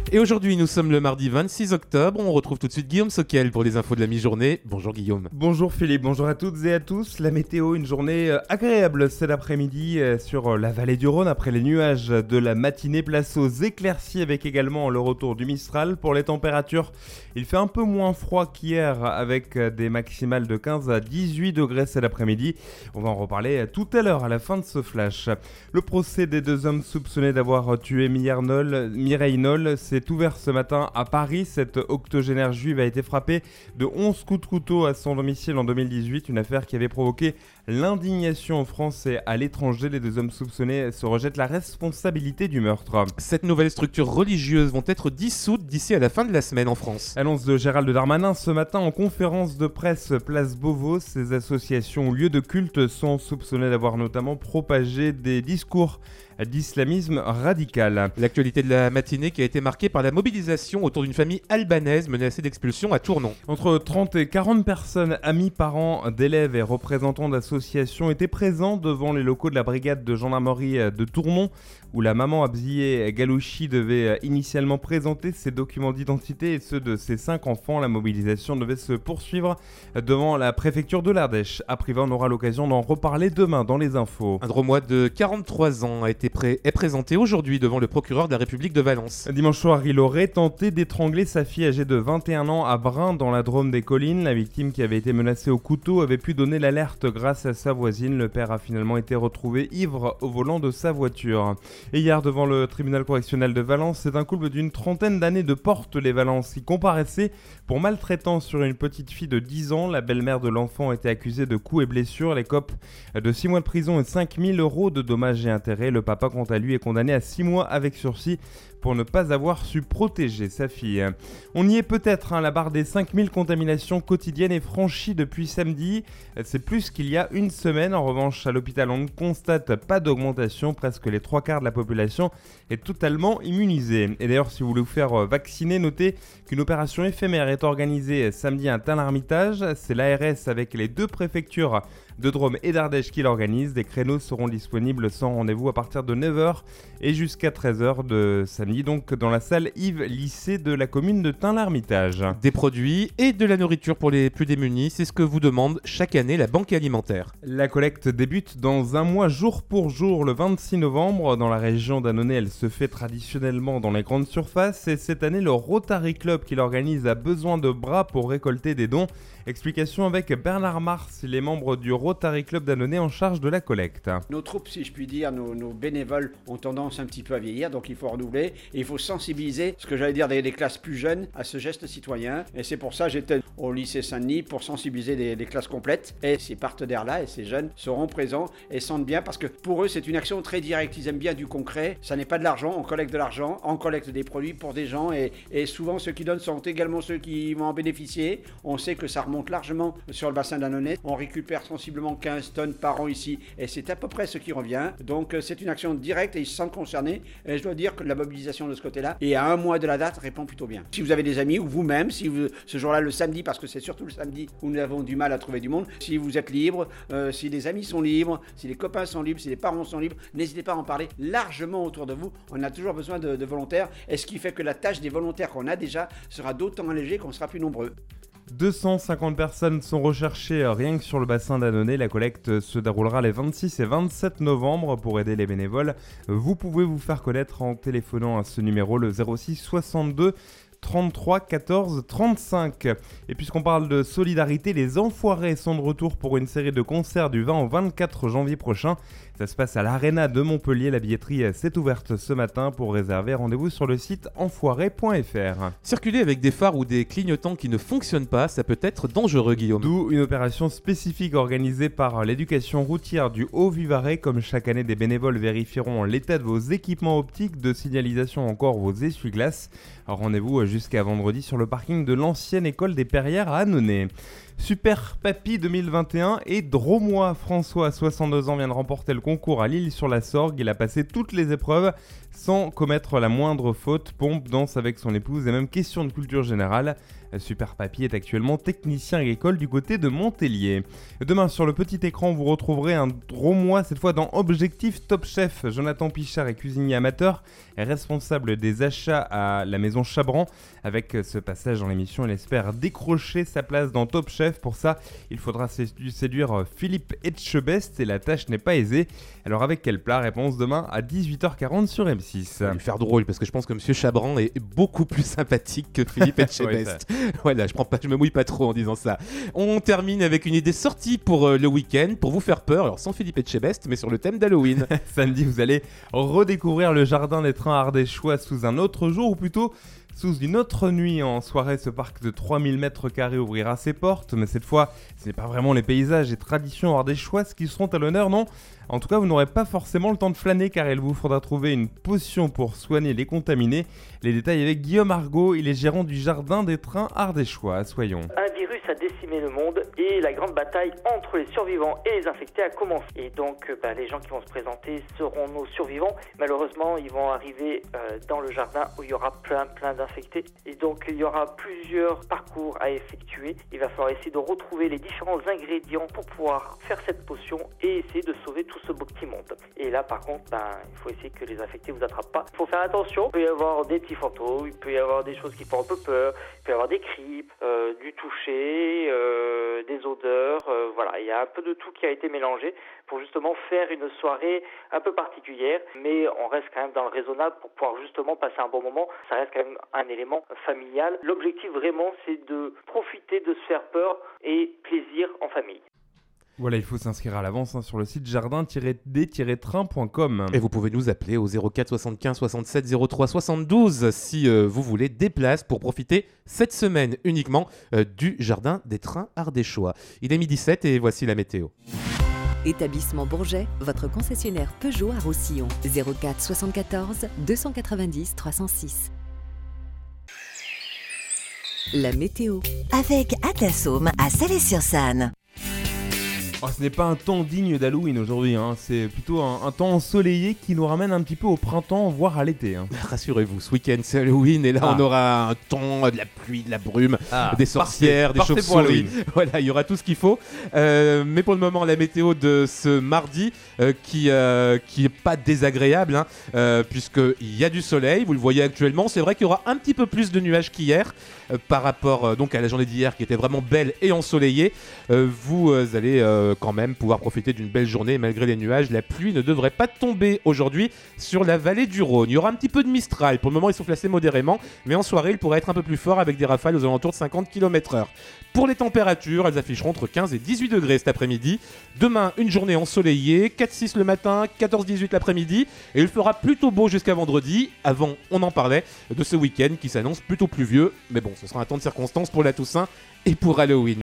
Et aujourd'hui, nous sommes le mardi 26 octobre. On retrouve tout de suite Guillaume Soquel pour les infos de la mi-journée. Bonjour Guillaume. Bonjour Philippe, bonjour à toutes et à tous. La météo, une journée agréable cet après-midi sur la vallée du Rhône. Après les nuages de la matinée, place aux éclaircies avec également le retour du Mistral. Pour les températures, il fait un peu moins froid qu'hier avec des maximales de 15 à 18 degrés cet après-midi. On va en reparler tout à l'heure à la fin de ce flash. Le procès des deux hommes soupçonnés d'avoir tué Mireille Knoll s'est ouvert ce matin à Paris. Cette octogénaire juive a été frappée de 11 coups de couteau à son domicile en 2018, une affaire qui avait provoqué l'indignation en France et à l'étranger. Les deux hommes soupçonnés se rejettent la responsabilité du meurtre. Cette nouvelle structure religieuse vont être dissoutes d'ici à la fin de la semaine en France. Annonce de Gérald Darmanin ce matin en conférence de presse place Beauvau. Ces associations ou lieux de culte sont soupçonnés d'avoir notamment propagé des discours d'islamisme radical. L'actualité de la matinée qui a été marquée par la mobilisation autour d'une famille albanaise menacée d'expulsion à Tournon. Entre 30 et 40 personnes, amis, parents, d'élèves et représentants d'associations étaient présents devant les locaux de la brigade de gendarmerie de Tournon, où la maman Abziye Galouchi devait initialement présenter ses documents d'identité et ceux de ses 5 enfants. La mobilisation devait se poursuivre devant la préfecture de l'Ardèche. À Privas, on aura l'occasion d'en reparler demain dans les infos. Un Dromois de 43 ans est présenté aujourd'hui devant le procureur de la République de Valence. Dimanche soir, il aurait tenté d'étrangler sa fille âgée de 21 ans à Brin, dans la Drôme des Collines. La victime, qui avait été menacée au couteau, avait pu donner l'alerte grâce à sa voisine. Le père a finalement été retrouvé ivre au volant de sa voiture. Et hier, devant le tribunal correctionnel de Valence, c'est un couple d'une trentaine d'années de Portes-les-Valences qui comparaissait pour maltraitance sur une petite fille de 10 ans. La belle-mère de l'enfant était accusée de coups et blessures. Elle écope de 6 mois de prison et 5 000 € de dommages et intérêts. Le papa, quant à lui, est condamné à 6 mois avec sursis pour ne pas avoir su protéger sa fille. On y est peut-être, la barre des 5000 contaminations quotidiennes est franchie depuis samedi. C'est plus qu'il y a une semaine. En revanche, à l'hôpital, on ne constate pas d'augmentation. Presque les 3/4 de la population est totalement immunisée. Et d'ailleurs, si vous voulez vous faire vacciner, notez qu'une opération éphémère est organisée samedi à Tain-l'Hermitage. C'est l'ARS avec les 2 préfectures de Drôme et d'Ardèche qui l'organisent. Des créneaux seront disponibles sans rendez-vous à partir de 9h et jusqu'à 13h de samedi, donc dans la salle Yves Lycée de la commune de Tain-l'Hermitage. Des produits et de la nourriture pour les plus démunis, c'est ce que vous demande chaque année la Banque alimentaire. La collecte débute dans un mois jour pour jour le 26 novembre. Dans la région d'Annonay, elle se fait traditionnellement dans les grandes surfaces et cette année, le Rotary Club qui l'organise a besoin de bras pour récolter des dons. Explication avec Bernard Mars, les membres du Rotary Club d'Annonay en charge de la collecte. Nos troupes, si je puis dire, nos bénévoles ont tendance un petit peu à vieillir, donc il faut renouveler et il faut sensibiliser, ce que j'allais dire, des classes plus jeunes à ce geste citoyen. Et c'est pour ça que j'étais au lycée Saint-Denis pour sensibiliser des classes complètes. Et ces partenaires-là et ces jeunes seront présents et sentent bien parce que pour eux, c'est une action très directe. Ils aiment bien du concret. Ça n'est pas de l'argent, on collecte de l'argent, on collecte des produits pour des gens et souvent ceux qui donnent sont également ceux qui vont en bénéficier. On sait que ça remonte largement sur le bassin d'Annonay. On récupère sensiblement 15 tonnes par an ici et c'est à peu près ce qui revient. Donc c'est une action directe et ils se sentent concernés. Et je dois dire que la mobilisation de ce côté-là et à un mois de la date répond plutôt bien. Si vous avez des amis ou vous-même, si vous, ce jour-là le samedi, parce que c'est surtout le samedi où nous avons du mal à trouver du monde, si vous êtes libre, si les amis sont libres, si les copains sont libres, si les parents sont libres, n'hésitez pas à en parler largement autour de vous. On a toujours besoin de volontaires et ce qui fait que la tâche des volontaires qu'on a déjà sera d'autant allégée qu'on sera plus nombreux. 250 personnes sont recherchées rien que sur le bassin d'Annonay. La collecte se déroulera les 26 et 27 novembre. Pour aider les bénévoles, vous pouvez vous faire connaître en téléphonant à ce numéro, le 06 62 33 14 35. Et puisqu'on parle de solidarité, les Enfoirés sont de retour pour une série de concerts du 20 au 24 janvier prochain. Ça se passe à l'Arena de Montpellier. La billetterie s'est ouverte ce matin. Pour réserver, rendez-vous sur le site enfoiré.fr. Circuler avec des phares ou des clignotants qui ne fonctionnent pas, ça peut être dangereux, Guillaume. D'où une opération spécifique organisée par l'éducation routière du Haut-Vivarais. Comme chaque année, des bénévoles vérifieront l'état de vos équipements optiques, de signalisation, encore vos essuie-glaces. Alors rendez-vous jusqu'à vendredi sur le parking de l'ancienne école des Perrières à Annonay. Super Papy 2021 et Dromois. François, 62 ans, vient de remporter le concours à L'Isle-sur-la-Sorgue. Il a passé toutes les épreuves. sans commettre la moindre faute, pompe, danse avec son épouse et même question de culture générale. Super Papy est actuellement technicien agricole du côté de Montpellier. Demain, sur le petit écran, vous retrouverez un Drômois, cette fois dans Objectif Top Chef. Jonathan Pichard est cuisinier amateur et responsable des achats à la maison Chabran. Avec ce passage dans l'émission, il espère décrocher sa place dans Top Chef. Pour ça, il faudra séduire Philippe Etchebest et la tâche n'est pas aisée. Alors avec quel plat? Réponse demain à 18h40 sur M6. Ça va lui faire drôle parce que je pense que Monsieur Chabran est beaucoup plus sympathique que Philippe Etchebest. Voilà, je me mouille pas trop en disant ça. On termine avec une idée sortie pour le week-end, pour vous faire peur, alors sans Philippe Etchebest, mais sur le thème d'Halloween. Samedi, vous allez redécouvrir le jardin des trains ardéchois sous un autre jour, ou plutôt sous une autre nuit. En soirée, ce parc de 3000 m² ouvrira ses portes, mais cette fois, ce n'est pas vraiment les paysages et traditions ardéchoises qui seront à l'honneur, non. En tout cas, vous n'aurez pas forcément le temps de flâner car il vous faudra trouver une potion pour soigner les contaminés. Les détails avec Guillaume Argot, il est gérant du jardin des trains ardéchois. Soyons. Un virus a décimé le monde et la grande bataille entre les survivants et les infectés a commencé. Et donc, les gens qui vont se présenter seront nos survivants. Malheureusement, ils vont arriver dans le jardin où il y aura plein d'infectés. Et donc, il y aura plusieurs parcours à effectuer. Il va falloir essayer de retrouver les différents ingrédients pour pouvoir faire cette potion et essayer de sauver tout ce beau petit monde. Et là, par contre, il faut essayer que les infectés vous attrapent pas. Il faut faire attention. Il peut y avoir des petits fantômes, il peut y avoir des choses qui font un peu peur, il peut y avoir des cris, du toucher, des odeurs. Voilà, il y a un peu de tout qui a été mélangé pour justement faire une soirée un peu particulière, mais on reste quand même dans le raisonnable pour pouvoir justement passer un bon moment. Ça reste quand même un élément familial. L'objectif vraiment, c'est de profiter, de se faire peur et plaisir en famille. Voilà, il faut s'inscrire à l'avance sur le site jardin-d-train.com. Et vous pouvez nous appeler au 04 75 67 03 72 si vous voulez des places pour profiter cette semaine uniquement du jardin des trains ardéchois. Il est 12h07 et voici la météo. Établissement Bourget, votre concessionnaire Peugeot à Roussillon. 04 74 290 306. La météo avec Atlas Home à Salé-sur-Sanne. Oh, ce n'est pas un temps digne d'Halloween aujourd'hui, c'est plutôt un temps ensoleillé qui nous ramène un petit peu au printemps, voire à l'été. Rassurez-vous, ce week-end c'est Halloween et là on aura un temps, de la pluie, de la brume, des sorcières, des chauves-souris. Voilà, il y aura tout ce qu'il faut. Mais pour le moment, la météo de ce mardi qui est pas désagréable, puisqu'il y a du soleil, vous le voyez actuellement. C'est vrai qu'il y aura un petit peu plus de nuages qu'hier par rapport donc à la journée d'hier qui était vraiment belle et ensoleillée. Vous allez quand même pouvoir profiter d'une belle journée malgré les nuages. La pluie ne devrait pas tomber aujourd'hui sur la vallée du Rhône. Il y aura un petit peu de Mistral. Pour le moment, ils sont placés modérément, mais en soirée, il pourrait être un peu plus fort avec des rafales aux alentours de 50 km/h. Pour les températures, elles afficheront entre 15 et 18 degrés cet après-midi. Demain, une journée ensoleillée, 4-6 le matin, 14-18 l'après-midi, et il fera plutôt beau jusqu'à vendredi. Avant, on en parlait de ce week-end qui s'annonce plutôt pluvieux, mais bon, ce sera un temps de circonstance pour la Toussaint et pour Halloween.